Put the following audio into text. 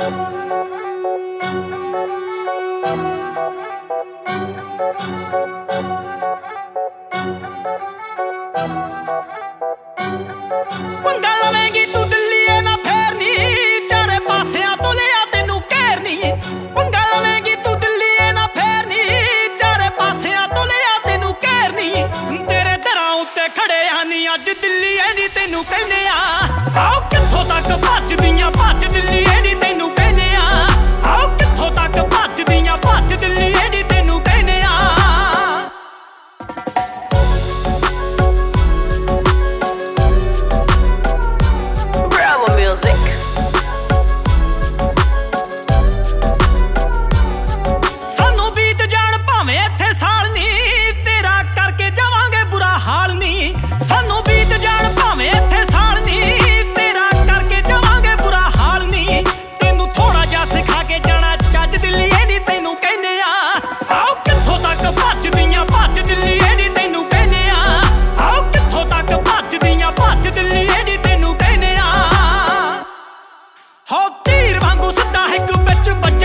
पंगा लवेंगी तू दिल्ली ना फेरनी, चारे पासियां तो लिया तेनू घेरनी। पंगा लवेंगी तू दिल्ली ना फेरनी, चारे पासियां तो लिया तेनू घेरनी। तेरे दरां उत्ते खड़े आनी अज दिल्ली नी तेनू कहने आओ कित्थों तक भजदियां भज दिल्ली नी तेनू कहने आओ कित्थों तक भजदियां भज दिल्ली नी तेनू कहने हो तीर वांगू सिद्धा हिक बिच